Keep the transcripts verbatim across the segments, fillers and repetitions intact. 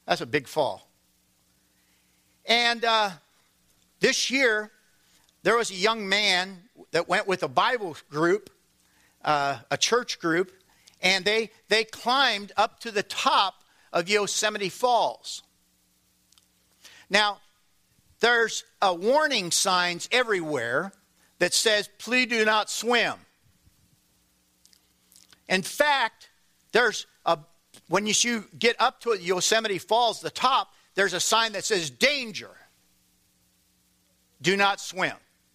That's a big fall. And uh, this year, there was a young man that went with a Bible group, uh, a church group, and they, they climbed up to the top of Yosemite Falls. Now, there's a warning signs everywhere that says, please do not swim. In fact, there's a, when you get up to Yosemite Falls, the top, there's a sign that says, danger. Do not swim.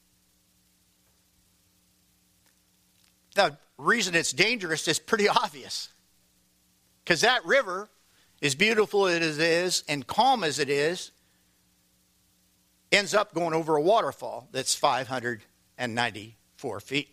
The reason it's dangerous is pretty obvious. Because that river, as beautiful as it is and calm as it is, ends up going over a waterfall that's five hundred ninety-four feet.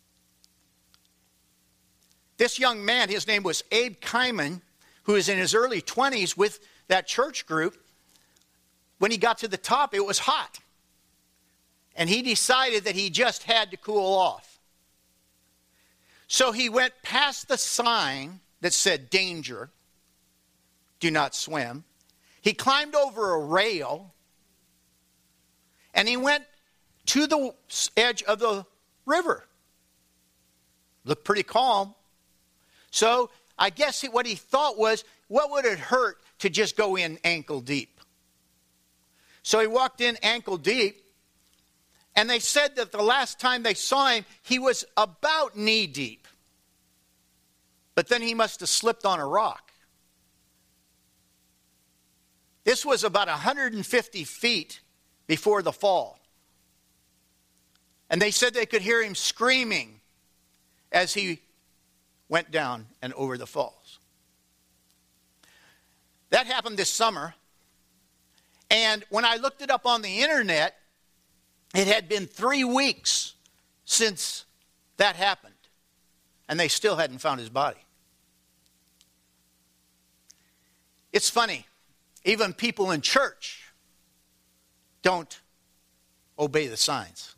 This young man, his name was Abe Kyman, who is in his early twenties with that church group. When he got to the top, it was hot. And he decided that he just had to cool off. So he went past the sign that said, danger, do not swim. He climbed over a rail, and he went to the edge of the river. Looked pretty calm. So I guess what he thought was, what would it hurt to just go in ankle deep? So he walked in ankle deep, and they said that the last time they saw him, he was about knee deep. But then he must have slipped on a rock. This was about one hundred fifty feet before the fall. And they said they could hear him screaming as he went down and over the falls. That happened this summer. And when I looked it up on the internet, it had been three weeks since that happened. And they still hadn't found his body. It's funny. Even people in church don't obey the signs.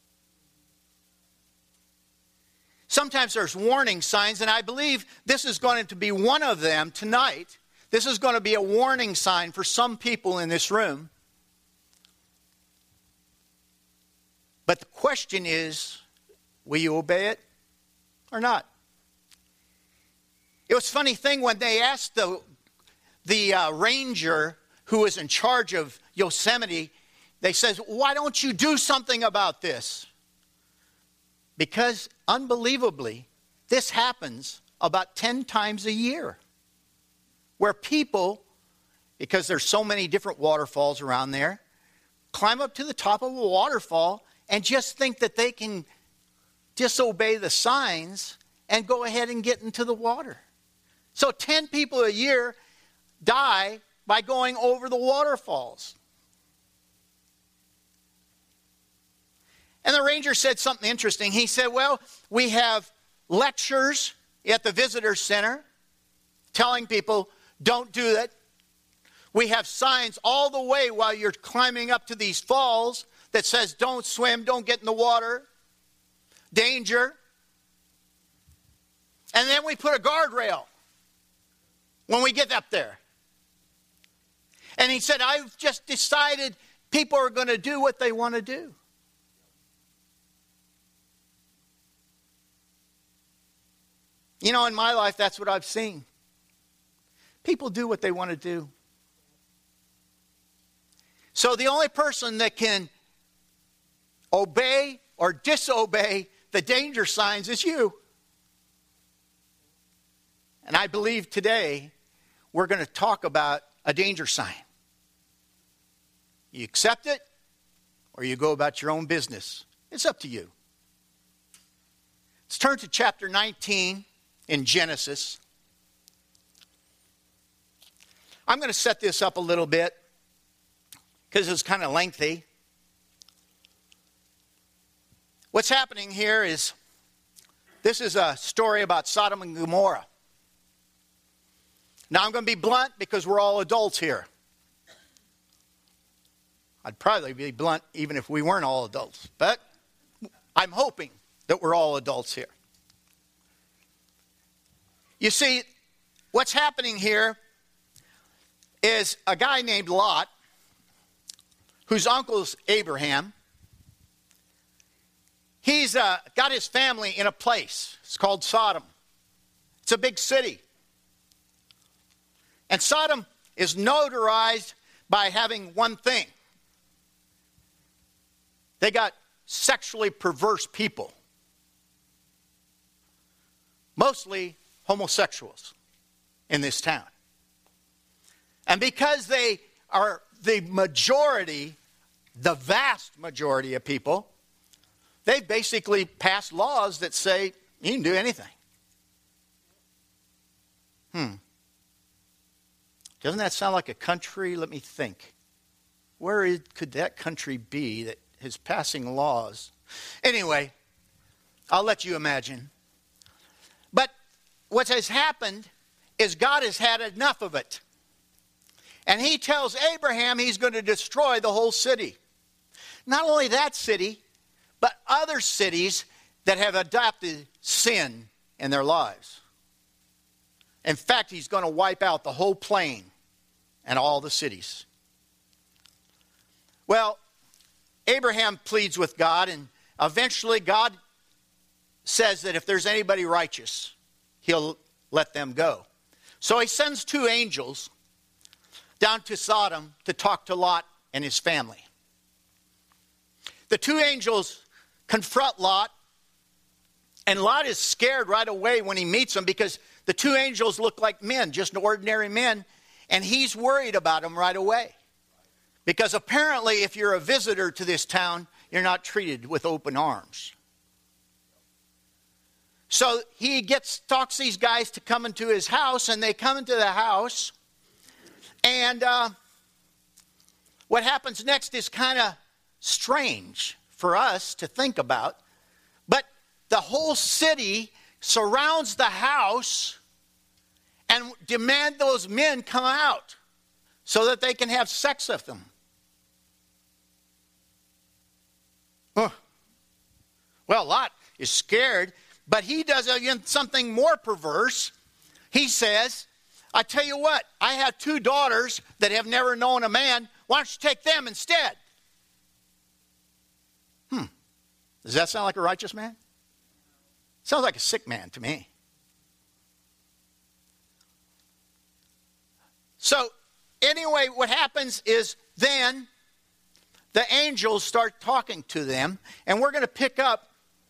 Sometimes there's warning signs, and I believe this is going to be one of them tonight. This is going to be a warning sign for some people in this room. But the question is, will you obey it or not? It was a funny thing when they asked the, the uh, ranger who was in charge of Yosemite, they said, why don't you do something about this? Because unbelievably, this happens about ten times a year. Where people, because there's so many different waterfalls around there, climb up to the top of a waterfall and just think that they can disobey the signs and go ahead and get into the water. So ten people a year die by going over the waterfalls. And the ranger said something interesting. He said, well, we have lectures at the visitor center telling people, don't do that. We have signs all the way while you're climbing up to these falls that says, don't swim, don't get in the water, danger. And then we put a guardrail when we get up there. And he said, I've just decided people are going to do what they want to do. You know, in my life, that's what I've seen. People do what they want to do. So the only person that can obey or disobey the danger signs is you. And I believe today we're going to talk about a danger sign. You accept it or you go about your own business. It's up to you. Let's turn to chapter nineteen in Genesis. I'm going to set this up a little bit because it's kind of lengthy. What's happening here is this is a story about Sodom and Gomorrah. Now I'm going to be blunt because we're all adults here. I'd probably be blunt even if we weren't all adults. But I'm hoping that we're all adults here. You see, what's happening here is a guy named Lot, whose uncle's Abraham. He's uh, got his family in a place. It's called Sodom. It's a big city. And Sodom is notarized by having one thing. They got sexually perverse people. Mostly homosexuals in this town. And because they are the majority, the vast majority of people, they've basically passed laws that say you can do anything. Hmm. Doesn't that sound like a country? Let me think. Where is, could that country be that is passing laws? Anyway, I'll let you imagine. But what has happened is God has had enough of it. And he tells Abraham he's going to destroy the whole city. Not only that city, but other cities that have adopted sin in their lives. In fact, he's going to wipe out the whole plain and all the cities. Well, Abraham pleads with God, and eventually God says that if there's anybody righteous, he'll let them go. So he sends two angels down to Sodom to talk to Lot and his family. The two angels confront Lot, and Lot is scared right away when he meets them because the two angels look like men, just ordinary men, and he's worried about them right away. Because apparently if you're a visitor to this town, you're not treated with open arms. So he gets talks these guys to come into his house, and they come into the house. And uh, what happens next is kind of strange for us to think about. But the whole city surrounds the house and demand those men come out so that they can have sex with them. Oh. Well, Lot is scared, but he does again something more perverse. He says, I tell you what, I have two daughters that have never known a man. Why don't you take them instead? Hmm. Does that sound like a righteous man? Sounds like a sick man to me. So, anyway, what happens is then the angels start talking to them, and we're going to pick up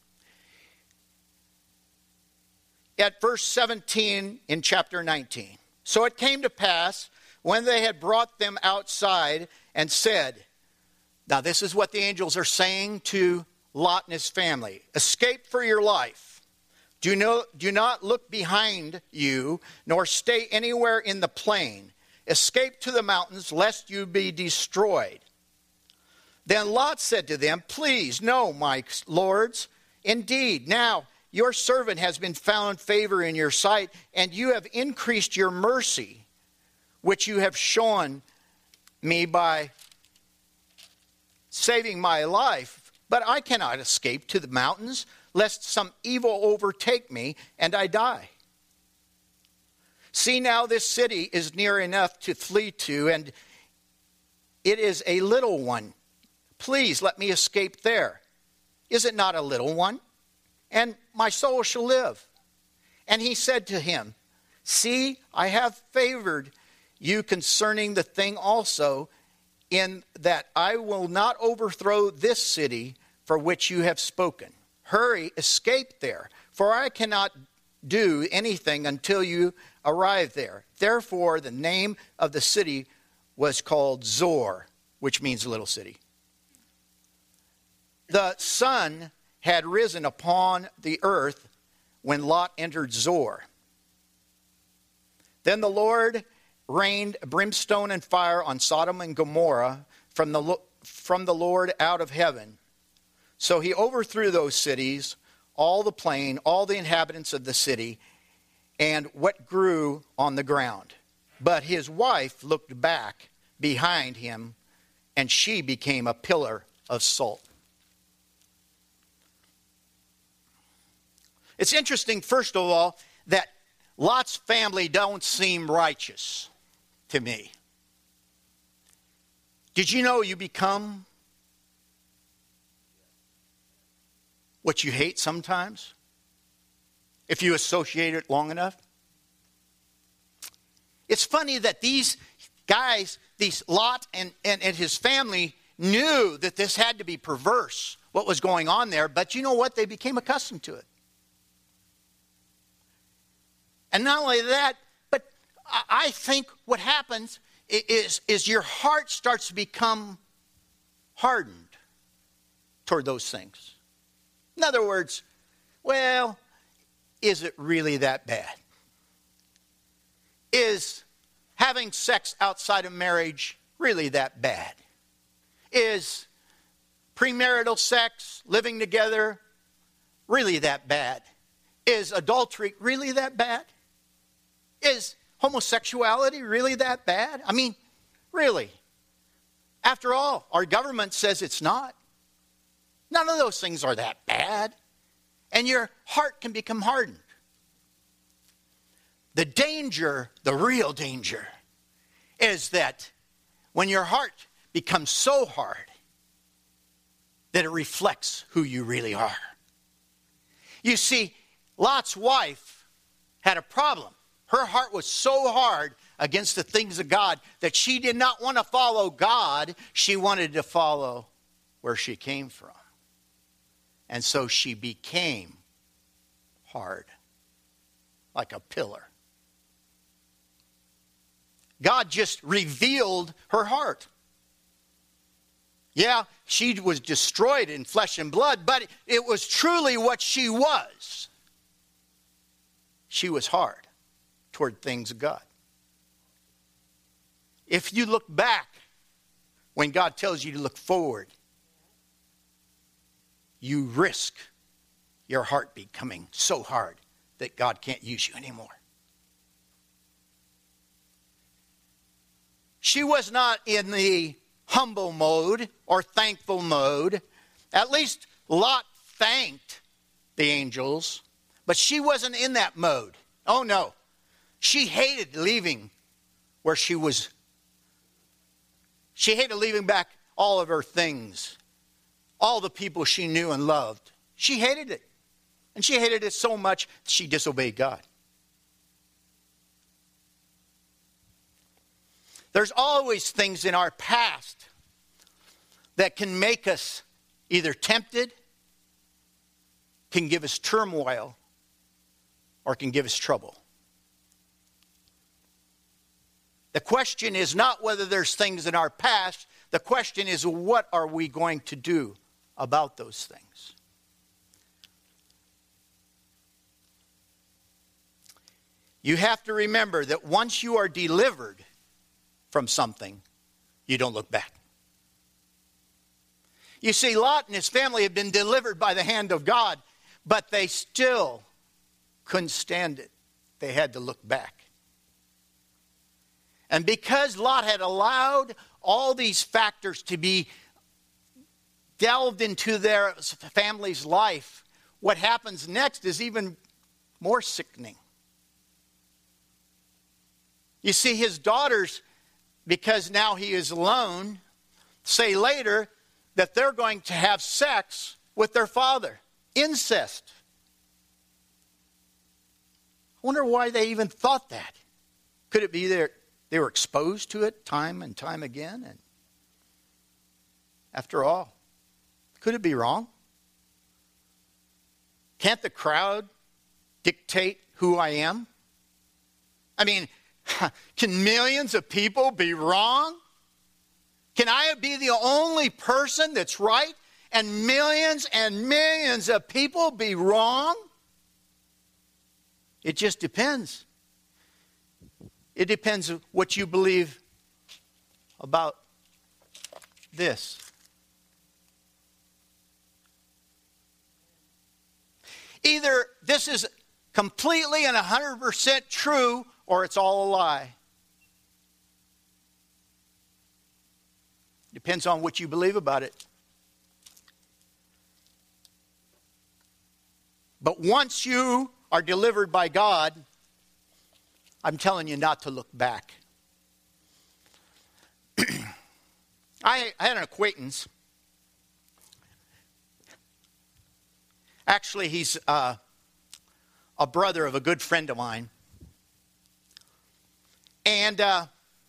at verse seventeen in chapter nineteen. So it came to pass when they had brought them outside and said, now this is what the angels are saying to Lot and his family. Escape for your life. Do, no, do not look behind you, nor stay anywhere in the plain. Escape to the mountains, lest you be destroyed. Then Lot said to them, please, no, my lords. Indeed, now your servant has been found favor in your sight, and you have increased your mercy, which you have shown me by saving my life. But I cannot escape to the mountains, lest some evil overtake me and I die. See now, this city is near enough to flee to, and it is a little one. Please let me escape there. Is it not a little one? And my soul shall live. And he said to him, see, I have favored you concerning the thing also, in that I will not overthrow this city for which you have spoken. Hurry, escape there, for I cannot do anything until you arrive there. Therefore, the name of the city was called Zor, which means little city. The sun had risen upon the earth when Lot entered Zor. Then the Lord rained brimstone and fire on Sodom and Gomorrah from the, from the Lord out of heaven. So he overthrew those cities, all the plain, all the inhabitants of the city, and what grew on the ground. But his wife looked back behind him, and she became a pillar of salt. It's interesting, first of all, that Lot's family don't seem righteous to me. Did you know you become what you hate sometimes? If you associate it long enough? It's funny that these guys, these Lot and, and, and his family, knew that this had to be perverse, what was going on there. But you know what? They became accustomed to it. And not only that, but I think what happens is, is your heart starts to become hardened toward those things. In other words, well, is it really that bad? Is having sex outside of marriage really that bad? Is premarital sex, living together, really that bad? Is adultery really that bad? Is homosexuality really that bad? I mean, really. After all, our government says it's not. None of those things are that bad. And your heart can become hardened. The danger, the real danger, is that when your heart becomes so hard that it reflects who you really are. You see, Lot's wife had a problem. Her heart was so hard against the things of God that she did not want to follow God. She wanted to follow where she came from. And so she became hard, like a pillar. God just revealed her heart. Yeah, she was destroyed in flesh and blood, but it was truly what she was. She was hard toward things of God. If you look back when God tells you to look forward, you risk your heart becoming so hard that God can't use you anymore. She was not in the humble mode or thankful mode. At least Lot thanked the angels, but she wasn't in that mode. Oh no. She hated leaving where she was. She hated leaving back all of her things, all the people she knew and loved. She hated it. And she hated it so much she disobeyed God. There's always things in our past that can make us either tempted, can give us turmoil, or can give us trouble. The question is not whether there's things in our past. The question is, what are we going to do about those things? You have to remember that once you are delivered from something, you don't look back. You see, Lot and his family had been delivered by the hand of God, but they still couldn't stand it. They had to look back. And because Lot had allowed all these factors to be delved into their family's life, what happens next is even more sickening. You see, his daughters, because now he is alone, say later that they're going to have sex with their father. Incest. I wonder why they even thought that. Could it be that they were exposed to it time and time again? And after all, could it be wrong? Can't the crowd dictate who I am? I mean, can millions of people be wrong? Can I be the only person that's right and millions and millions of people be wrong? It just depends. It depends on what you believe about this. Either this is completely and one hundred percent true, or it's all a lie. Depends on what you believe about it. But once you are delivered by God, I'm telling you not to look back. I, I had an acquaintance. Actually, he's uh, a brother of a good friend of mine. And uh,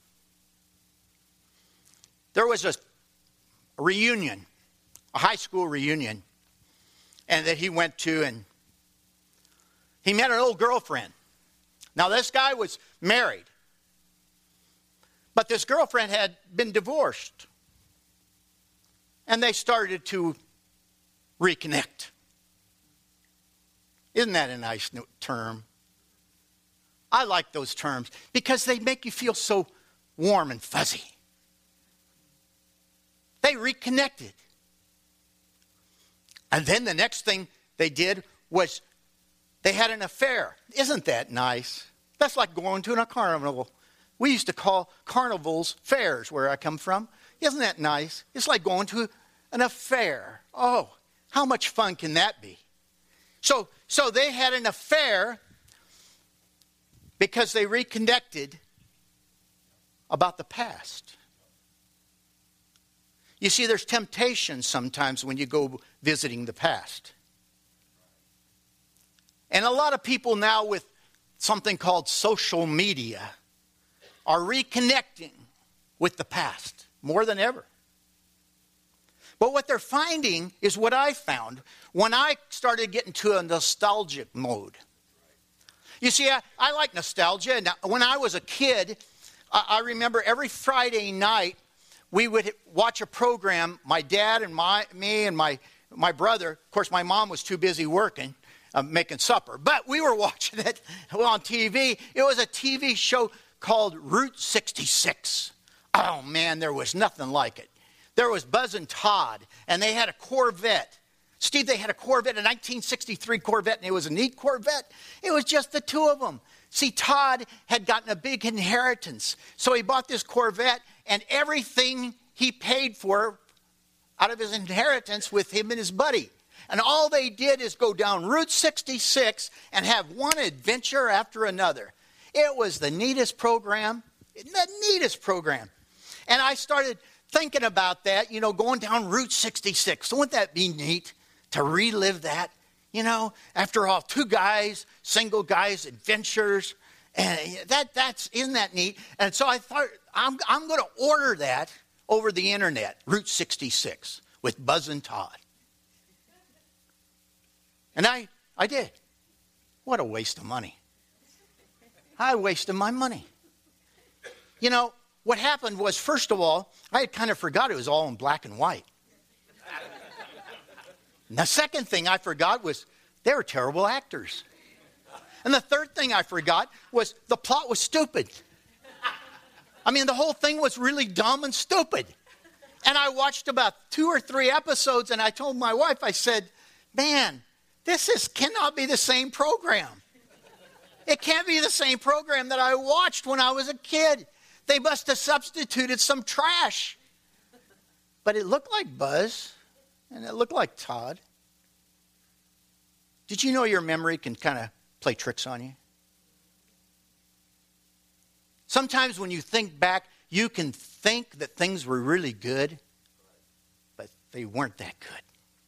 there was a reunion, a high school reunion, and that he went to, and he met an old girlfriend. Now, this guy was married, but this girlfriend had been divorced, and they started to reconnect. Isn't that a nice term? I like those terms because they make you feel so warm and fuzzy. They reconnected. And then the next thing they did was they had an affair. Isn't that nice? That's like going to a carnival. We used to call carnivals fairs where I come from. Isn't that nice? It's like going to an affair. Oh, how much fun can that be? So, so they had an affair because they reconnected about the past. You see, there's temptation sometimes when you go visiting the past. And a lot of people now with something called social media are reconnecting with the past more than ever. But what they're finding is what I found when I started getting to a nostalgic mode. You see, I, I like nostalgia. Now, when I was a kid, I, I remember every Friday night we would watch a program. My dad and my me and my my brother. Of course, my mom was too busy working, uh, making supper. But we were watching it on T V. It was a T V show called Route sixty-six. Oh man, there was nothing like it. There was Buzz and Todd, and they had a Corvette. Steve, they had a Corvette, a nineteen sixty-three Corvette, and it was a neat Corvette. It was just the two of them. See, Todd had gotten a big inheritance, so he bought this Corvette, and everything he paid for out of his inheritance with him and his buddy. And all they did is go down Route sixty-six and have one adventure after another. It was the neatest program, the neatest program. And I started thinking about that, you know, going down Route sixty-six. Wouldn't that be neat to relive that? You know, after all, two guys, single guys, adventures, and that that's isn't that neat? And so I thought I'm I'm going to order that over the internet, Route sixty-six with Buzz and Todd. And I I did. What a waste of money. I wasted my money. You know, what happened was, first of all, I had kind of forgot it was all in black and white. And the second thing I forgot was they were terrible actors. And the third thing I forgot was the plot was stupid. I mean, the whole thing was really dumb and stupid. And I watched about two or three episodes, and I told my wife, I said, man, this is cannot be the same program. It can't be the same program that I watched when I was a kid. They must have substituted some trash. But it looked like Buzz, and it looked like Todd. Did you know your memory can kind of play tricks on you? Sometimes when you think back, you can think that things were really good, but they weren't that good.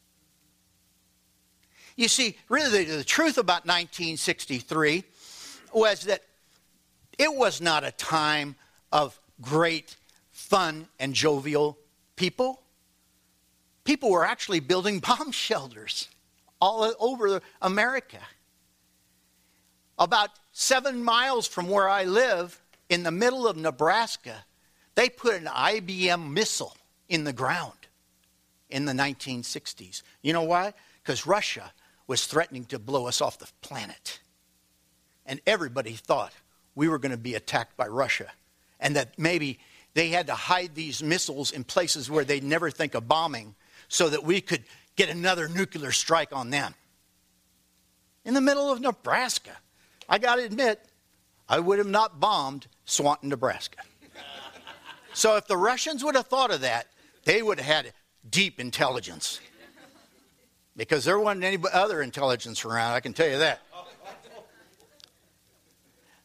You see, really the, the truth about nineteen sixty-three was that it was not a time of great fun and jovial people. People were actually building bomb shelters all over America. About seven miles from where I live, in the middle of Nebraska, they put an I B M missile in the ground in the nineteen sixties. You know why? Because Russia was threatening to blow us off the planet. And everybody thought we were going to be attacked by Russia. And that maybe they had to hide these missiles in places where they'd never think of bombing so that we could get another nuclear strike on them. In the middle of Nebraska. I got to admit, I would have not bombed Swanton, Nebraska. So if the Russians would have thought of that, they would have had deep intelligence. Because there wasn't any other intelligence around, I can tell you that.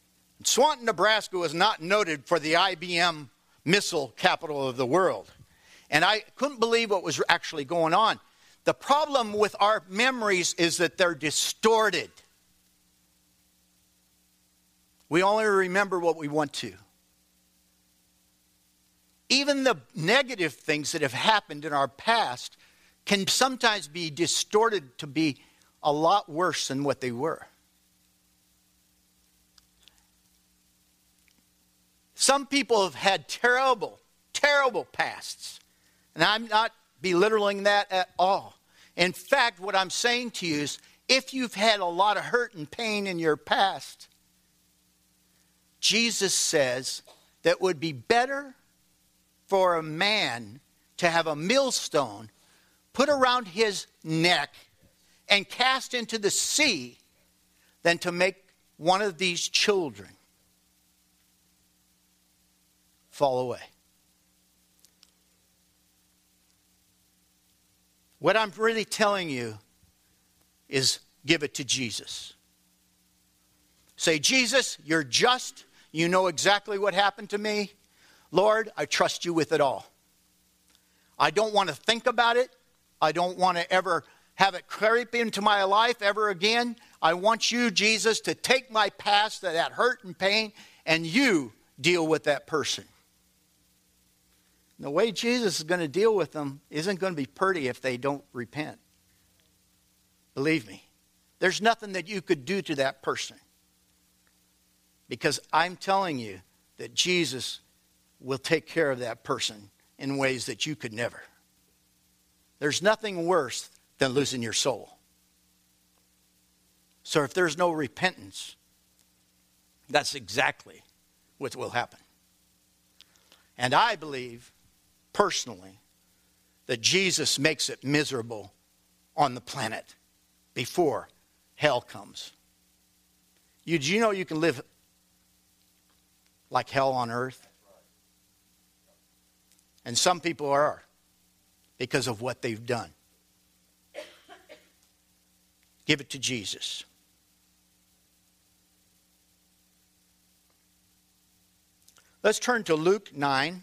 Swanton, Nebraska was not noted for the I B M missile capital of the world. And I couldn't believe what was actually going on. The problem with our memories is that they're distorted. We only remember what we want to. Even the negative things that have happened in our past can sometimes be distorted to be a lot worse than what they were. Some people have had terrible, terrible pasts. And I'm not belittling that at all. In fact, what I'm saying to you is, if you've had a lot of hurt and pain in your past, Jesus says that it would be better for a man to have a millstone put around his neck and cast into the sea than to make one of these children fall away. What I'm really telling you is give it to Jesus. Say, Jesus, you're just. You know exactly what happened to me. Lord, I trust you with it all. I don't want to think about it. I don't want to ever have it creep into my life ever again. I want you, Jesus, to take my past, that hurt and pain, and you deal with that person. The way Jesus is going to deal with them isn't going to be pretty if they don't repent. Believe me. There's nothing that you could do to that person. Because I'm telling you that Jesus will take care of that person in ways that you could never. There's nothing worse than losing your soul. So if there's no repentance, that's exactly what will happen. And I believe, personally, that Jesus makes it miserable on the planet before hell comes. You, do you know you can live like hell on earth? And some people are, because of what they've done. Give it to Jesus. Let's turn to Luke nine.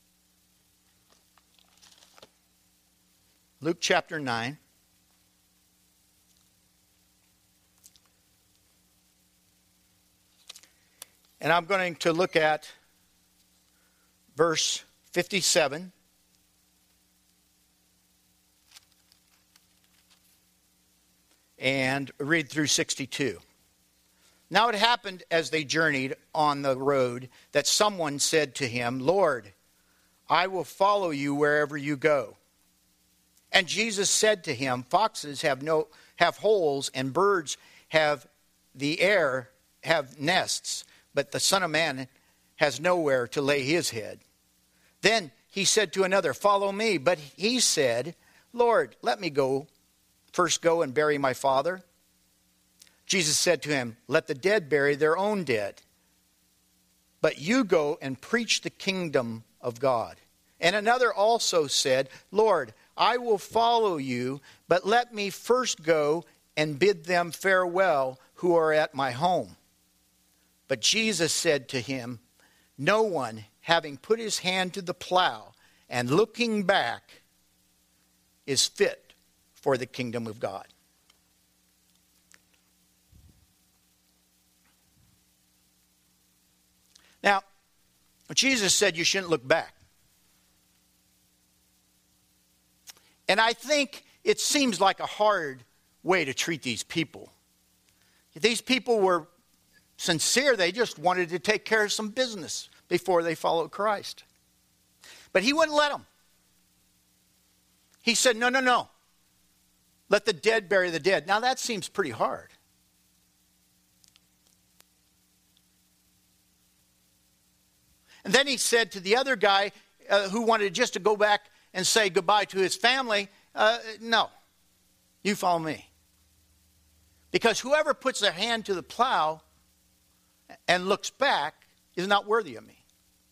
Luke chapter nine. And I'm going to look at verse fifty-seven. And read through sixty-two. Now it happened as they journeyed on the road that someone said to him, Lord, I will follow you wherever you go. And Jesus said to him, foxes have no have holes, and birds have the air have nests, but the Son of Man has nowhere to lay his head. Then he said to another, follow me. But he said, Lord, let me go first go and bury my father. Jesus said to him, let the dead bury their own dead. But you go and preach the kingdom of God. And another also said, Lord, I will follow you, but let me first go and bid them farewell who are at my home. But Jesus said to him, no one, having put his hand to the plow and looking back, is fit for the kingdom of God. Now, Jesus said you shouldn't look back. And I think it seems like a hard way to treat these people. These people were sincere. They just wanted to take care of some business before they followed Christ. But he wouldn't let them. He said, no, no, no. Let the dead bury the dead. Now that seems pretty hard. And then he said to the other guy uh, who wanted just to go back and say goodbye to his family, uh, no, you follow me. Because whoever puts their hand to the plow and looks back is not worthy of me.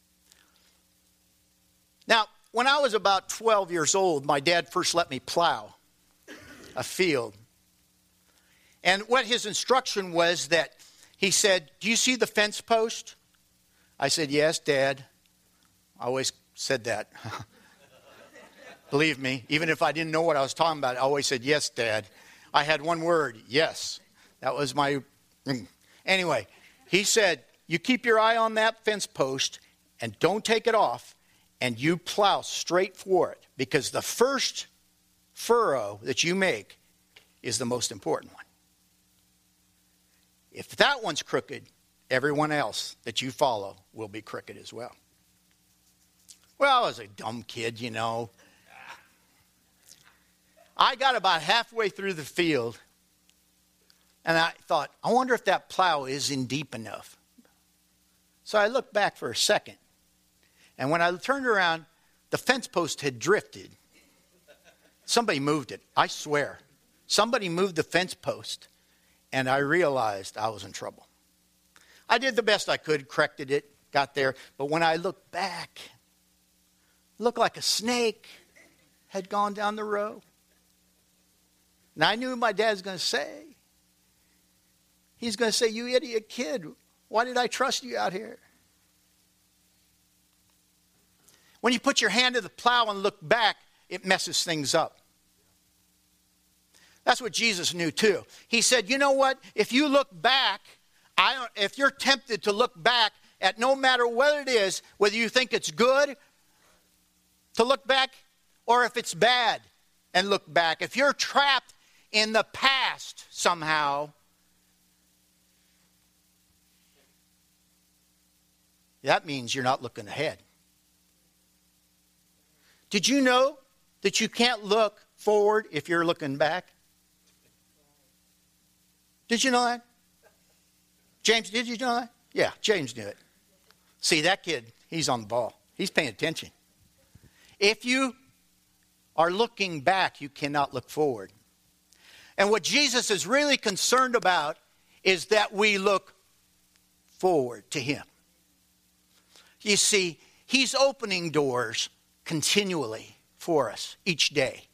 Now, when I was about twelve years old, my dad first let me plow a field. And what his instruction was that he said, do you see the fence post? I said, yes, Dad. I always said that. Believe me, even if I didn't know what I was talking about, I always said, yes, Dad. I had one word, yes. That was my... Anyway, he said, you keep your eye on that fence post and don't take it off, and you plow straight for it, because the first furrow that you make is the most important one. If that one's crooked, everyone else that you follow will be crooked as well. Well, I was a dumb kid, you know. I got about halfway through the field, and I thought, I wonder if that plow isn't deep enough. So I looked back for a second, and when I turned around, the fence post had drifted. Somebody moved it, I swear. Somebody moved the fence post, and I realized I was in trouble. I did the best I could, corrected it, got there, but when I looked back, it looked like a snake had gone down the row. And I knew my dad's going to say. He's going to say, you idiot kid, why did I trust you out here? When you put your hand to the plow and look back, it messes things up. That's what Jesus knew too. He said, you know what? If you look back, I don't, if you're tempted to look back at no matter what it is, whether you think it's good to look back or if it's bad and look back, if you're trapped in the past somehow, that means you're not looking ahead. Did you know that you can't look forward if you're looking back? Did you know that? James, did you know that? Yeah, James knew it. See, that kid, he's on the ball. He's paying attention. If you are looking back, you cannot look forward. And what Jesus is really concerned about is that we look forward to him. You see, he's opening doors continually for us each day.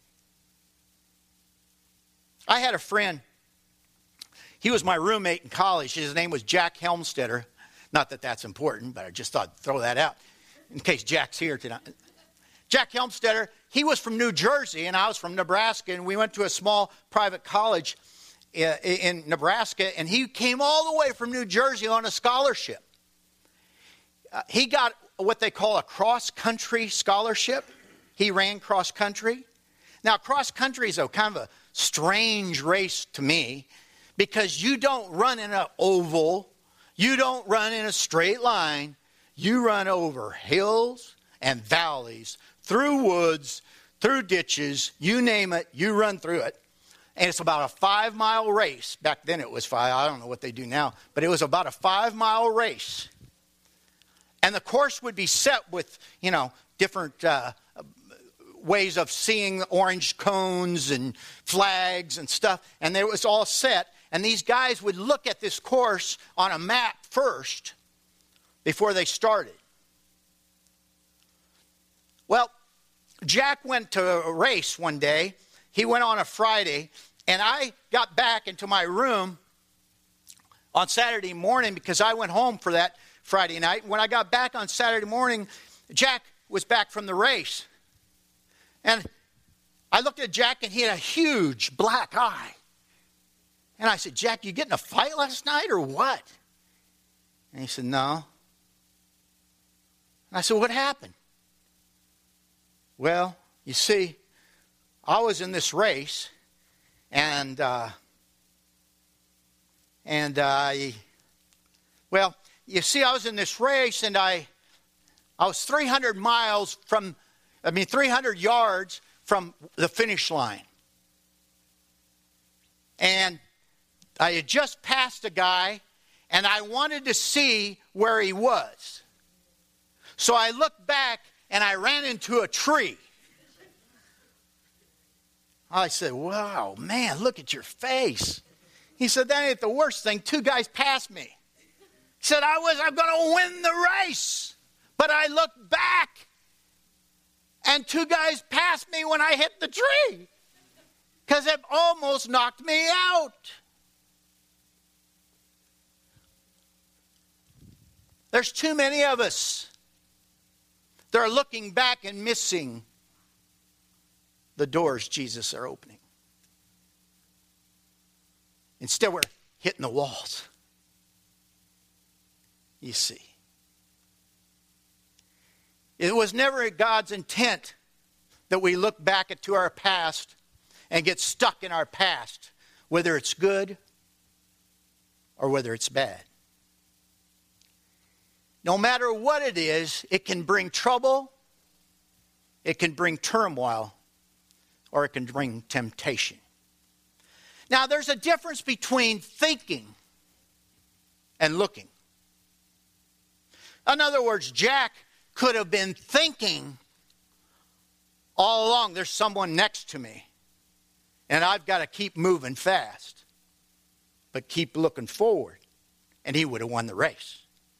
I had a friend. He was my roommate in college. His name was Jack Helmstetter. Not that that's important, but I just thought I'd throw that out in case Jack's here tonight. Jack Helmstetter, he was from New Jersey, and I was from Nebraska, and we went to a small private college in Nebraska, and he came all the way from New Jersey on a scholarship. Uh, he got what they call a cross-country scholarship. He ran cross-country. Now, cross-country is a kind of a strange race to me because you don't run in an oval. You don't run in a straight line. You run over hills and valleys, through woods, through ditches, you name it, you run through it. And it's about a five-mile race. Back then it was five. I don't know what they do now. But it was about a five-mile race. And the course would be set with, you know, different uh, ways of seeing orange cones and flags and stuff. And it was all set. And these guys would look at this course on a map first before they started. Well, Jack went to a race one day. He went on a Friday. And I got back into my room on Saturday morning because I went home for that Friday night. When I got back on Saturday morning, Jack was back from the race. And I looked at Jack and he had a huge black eye. And I said, Jack, you get in a fight last night or what? And he said, no. And I said, what happened? Well, you see, I was in this race, and uh, and I, well, you see, I was in this race, and I, I was three hundred miles from, I mean, three hundred yards from the finish line, and I had just passed a guy, and I wanted to see where he was, so I looked back. And I ran into a tree. I said, wow, man, look at your face. He said, that ain't the worst thing. Two guys passed me. He said, I was, I'm going to win the race. But I looked back, and two guys passed me when I hit the tree because it almost knocked me out. There's too many of us. They're looking back and missing the doors Jesus are opening. Instead, we're hitting the walls. You see. It was never God's intent that we look back at to our past and get stuck in our past, whether it's good or whether it's bad. No matter what it is, it can bring trouble, it can bring turmoil, or it can bring temptation. Now, there's a difference between thinking and looking. In other words, Jack could have been thinking all along, there's someone next to me, and I've got to keep moving fast, but keep looking forward, and he would have won the race.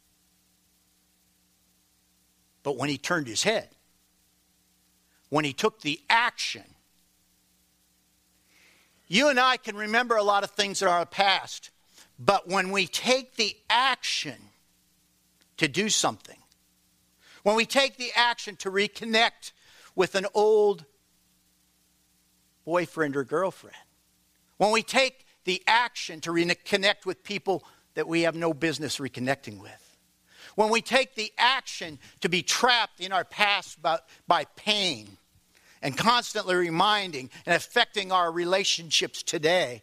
But when he turned his head, when he took the action, you and I can remember a lot of things in our past, but when we take the action to do something, when we take the action to reconnect with an old boyfriend or girlfriend, when we take the action to reconnect with people that we have no business reconnecting with, when we take the action to be trapped in our past by, by pain and constantly reminding and affecting our relationships today,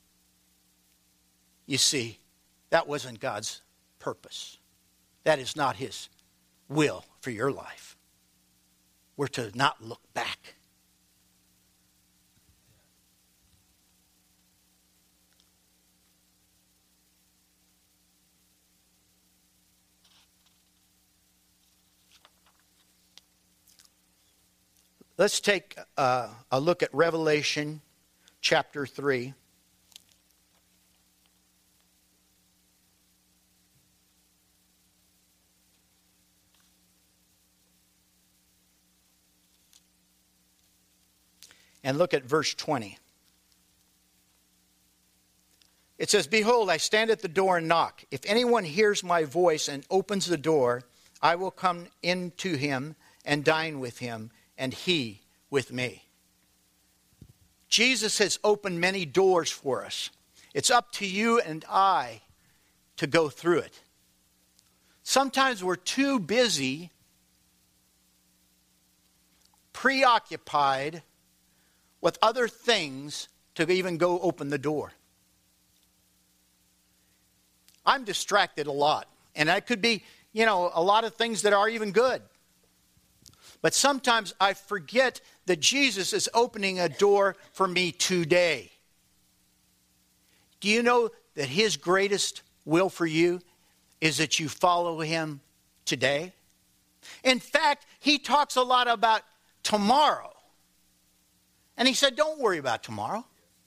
you see, that wasn't God's purpose. That is not his will for your life. We're to not look back. Let's take uh, a look at Revelation chapter three. And look at verse twenty. It says, "Behold, I stand at the door and knock. If anyone hears my voice and opens the door, I will come in to him and dine with him, and he with me." Jesus has opened many doors for us. It's up to you and I to go through it. Sometimes we're too busy, preoccupied with other things to even go open the door. I'm distracted a lot, and that could be, you know, a lot of things that are even good. But sometimes I forget that Jesus is opening a door for me today. Do you know that his greatest will for you is that you follow him today? In fact, he talks a lot about tomorrow. And he said, don't worry about tomorrow.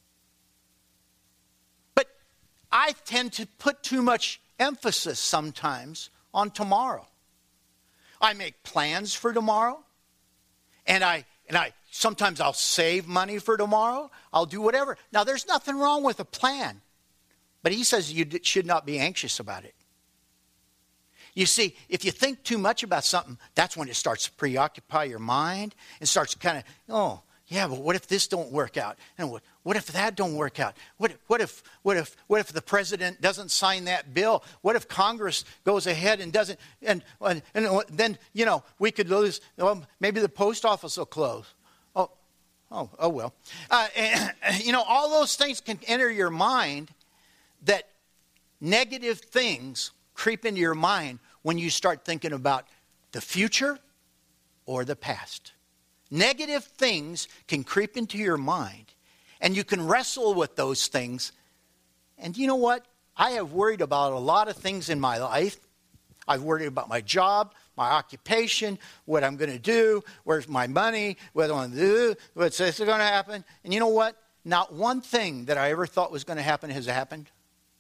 But I tend to put too much emphasis sometimes on tomorrow. I make plans for tomorrow, and I and I sometimes I'll save money for tomorrow. I'll do whatever. Now, there's nothing wrong with a plan, but he says you should not be anxious about it. You see, if you think too much about something, that's when it starts to preoccupy your mind and starts kind of, oh, yeah, but what if this don't work out? And what, what if that don't work out? What, what if what if what if the president doesn't sign that bill? What if Congress goes ahead and doesn't? And and, and then you know we could lose. Well, maybe the post office will close. Oh, oh, oh well. Uh, and, you know, all those things can enter your mind. That negative things creep into your mind when you start thinking about the future or the past. Negative things can creep into your mind, and you can wrestle with those things. And you know what? I have worried about a lot of things in my life. I've worried about my job, my occupation, what I'm going to do, where's my money, what I'm going to do, what's this going to happen. And you know what? Not one thing that I ever thought was going to happen has happened.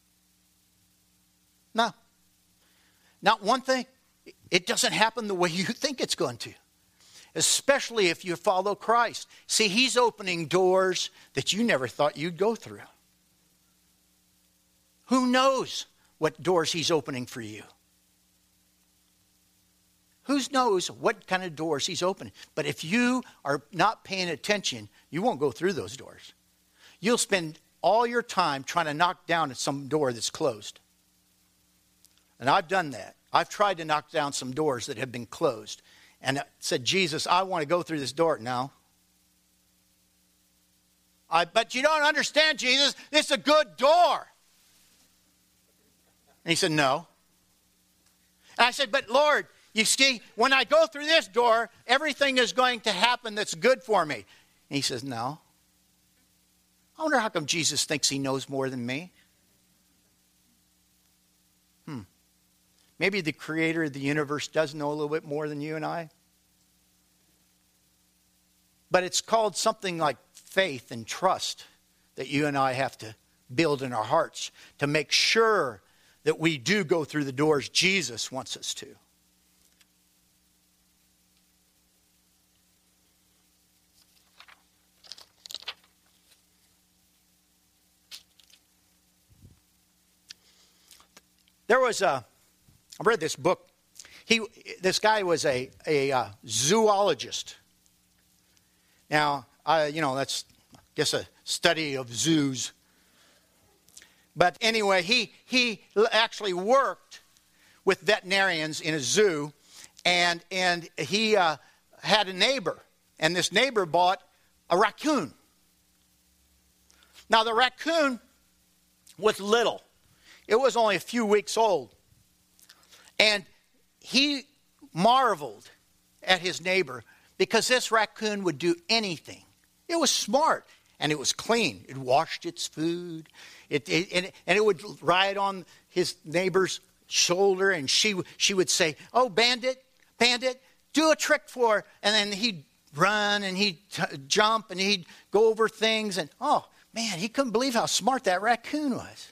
No. Not one thing. It doesn't happen the way you think it's going to. Especially if you follow Christ. See, he's opening doors that you never thought you'd go through. Who knows what doors he's opening for you? Who knows what kind of doors he's opening? But if you are not paying attention, you won't go through those doors. You'll spend all your time trying to knock down at some door that's closed. And I've done that. I've tried to knock down some doors that have been closed. And I said, Jesus, I want to go through this door now. I, but you don't understand, Jesus. This is a good door. And he said, no. And I said, but Lord, you see, when I go through this door, everything is going to happen that's good for me. And he says, no. I wonder how come Jesus thinks he knows more than me. Hmm. Maybe the creator of the universe does know a little bit more than you and I. But it's called something like faith and trust that you and I have to build in our hearts to make sure that we do go through the doors Jesus wants us to. There was a, I read this book. He, this guy was a, a uh, zoologist. Now, I, you know, that's, I guess, a study of zoos. But anyway, he, he actually worked with veterinarians in a zoo, and, and he uh, had a neighbor, and this neighbor bought a raccoon. Now, the raccoon was little. It was only a few weeks old. And he marveled at his neighbor because this raccoon would do anything. It was smart and it was clean. It washed its food. It, it, and, and it would ride on his neighbor's shoulder, and she, she would say, oh, Bandit, Bandit, do a trick for her. And then he'd run and he'd t- jump and he'd go over things. And, oh, man, he couldn't believe how smart that raccoon was.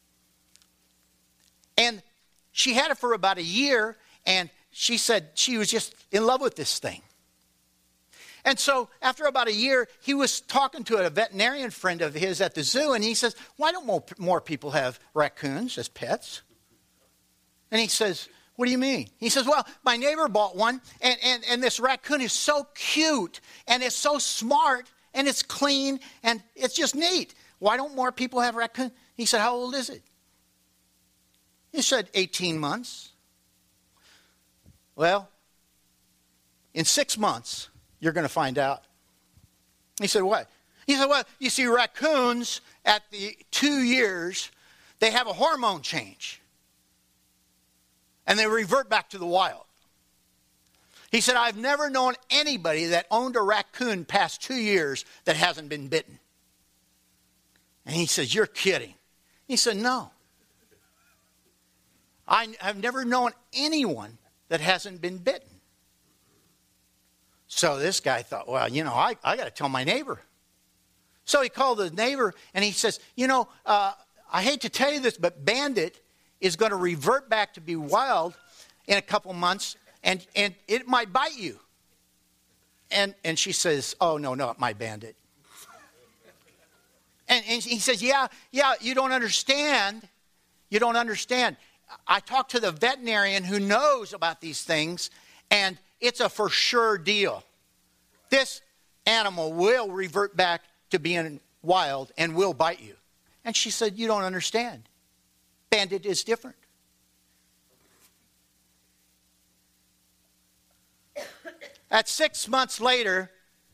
And she had it for about a year, and she said she was just in love with this thing. And so after about a year, he was talking to a veterinarian friend of his at the zoo, and he says, why don't more, more people have raccoons as pets? And he says, what do you mean? He says, well, my neighbor bought one, and, and, and this raccoon is so cute, and it's so smart, and it's clean, and it's just neat. Why don't more people have raccoons? He said, how old is it? He said, eighteen months. Well, in six months, you're going to find out. He said, what? He said, well, you see, raccoons at the two years, they have a hormone change. And they revert back to the wild. He said, I've never known anybody that owned a raccoon past two years that hasn't been bitten. And he says, you're kidding. He said, no. I have never known anyone that hasn't been bitten. So this guy thought, well, you know, I, I got to tell my neighbor. So he called the neighbor and he says, you know, uh, I hate to tell you this, but Bandit is going to revert back to be wild in a couple months, and, and it might bite you. And, and she says, oh, no, not my Bandit. And, and he says, yeah, yeah, you don't understand. You don't understand. I talked to the veterinarian who knows about these things, and it's a for sure deal. This animal will revert back to being wild and will bite you. And she said, you don't understand. Bandit is different. At six months later,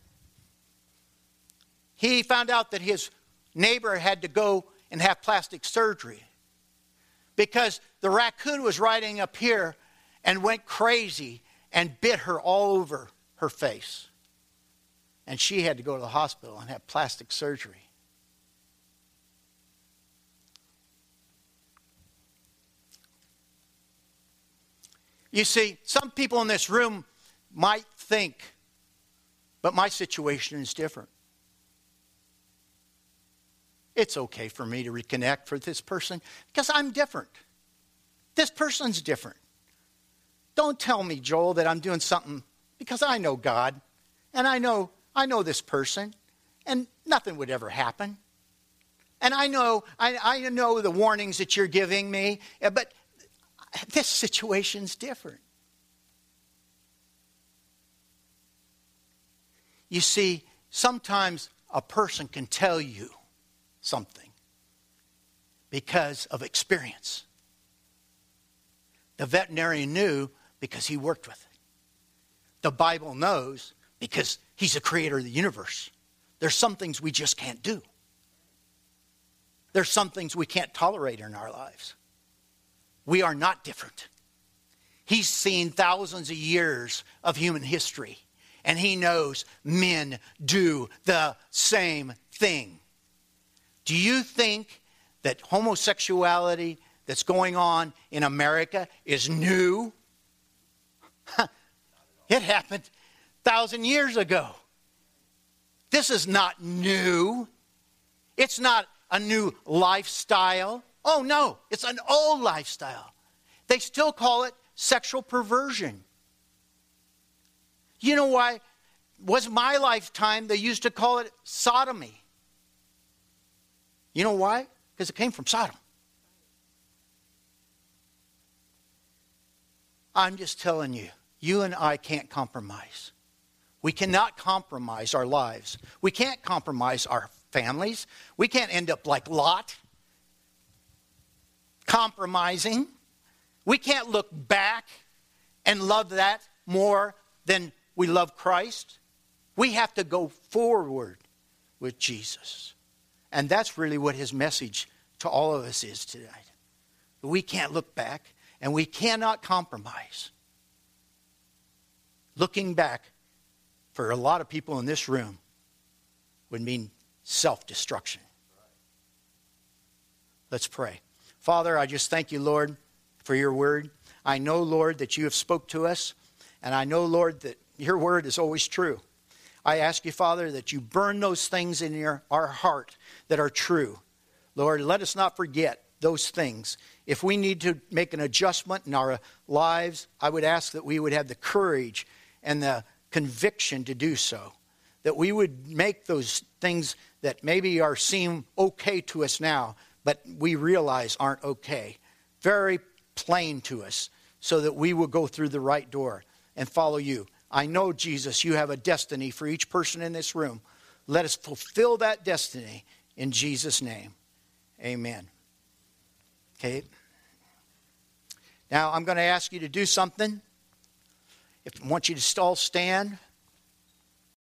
he found out that his neighbor had to go and have plastic surgery because the raccoon was riding up here and went crazy and bit her all over her face. And she had to go to the hospital and have plastic surgery. You see, some people in this room might think, but my situation is different. It's okay for me to reconnect with this person because I'm different. This person's different. Don't tell me, Joel, that I'm doing something because I know God and I know I know this person and nothing would ever happen. And I know I, I know the warnings that you're giving me, but this situation's different. You see, sometimes a person can tell you something because of experience. The veterinarian knew because he worked with it. The Bible knows because he's the creator of the universe. There's some things we just can't do. There's some things we can't tolerate in our lives. We are not different. He's seen thousands of years of human history, and he knows men do the same thing. Do you think that homosexuality that's going on in America is new? It happened a thousand years ago. This is not new. It's not a new lifestyle. Oh no, it's an old lifestyle. They still call it sexual perversion. You know why? Was my lifetime they used to call it sodomy. You know why? Because it came from Sodom. I'm just telling you, you and I can't compromise. We cannot compromise our lives. We can't compromise our families. We can't end up like Lot, compromising. We can't look back and love that more than we love Christ. We have to go forward with Jesus. And that's really what his message to all of us is tonight. We can't look back and we cannot compromise. Looking back for a lot of people in this room would mean self-destruction. Let's pray. Father, I just thank you, Lord, for your word. I know, Lord, that you have spoke to us. And I know, Lord, that your word is always true. I ask you, Father, that you burn those things in your, our heart that are true. Lord, let us not forget those things. If we need to make an adjustment in our lives, I would ask that we would have the courage and the conviction to do so. That we would make those things that maybe are seem okay to us now, but we realize aren't okay, very plain to us, so that we will go through the right door and follow you. I know, Jesus, you have a destiny for each person in this room. Let us fulfill that destiny in Jesus' name. Amen. Okay. Now I'm going to ask you to do something. If I want you to all stand.